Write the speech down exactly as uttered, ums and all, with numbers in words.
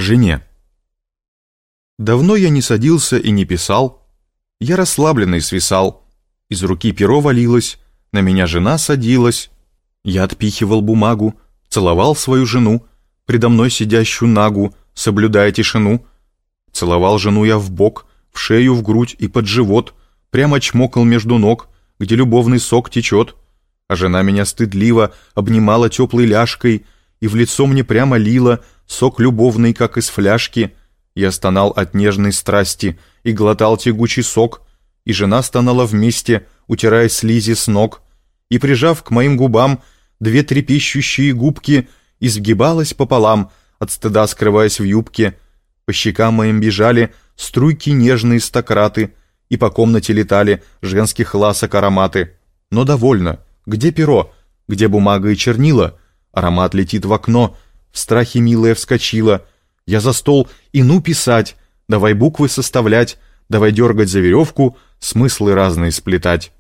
Жене. Давно я не садился и не писал, я расслабленный свисал, из руки перо валилось, на меня жена садилась, я отпихивал бумагу, целовал свою жену, предо мной сидящую нагу, соблюдая тишину, целовал жену я в бок, в шею, в грудь и под живот, прямо чмокал между ног, где любовный сок течет, а жена меня стыдливо обнимала теплой ляжкой и в лицо мне прямо лила сок любовный, как из фляжки. Я стонал от нежной страсти и глотал тягучий сок, и жена стонала вместе, утирая слизи с ног, и, прижав к моим губам две трепещущие губки, изгибалась пополам, от стыда скрываясь в юбке. По щекам моим бежали струйки нежные стократы, и по комнате летали женских ласок ароматы. Но довольно. Где перо? Где бумага и чернила? Аромат летит в окно. В страхе милая вскочила. Я за стол и ну писать. Давай буквы составлять. Давай дергать за веревку, смыслы разные сплетать.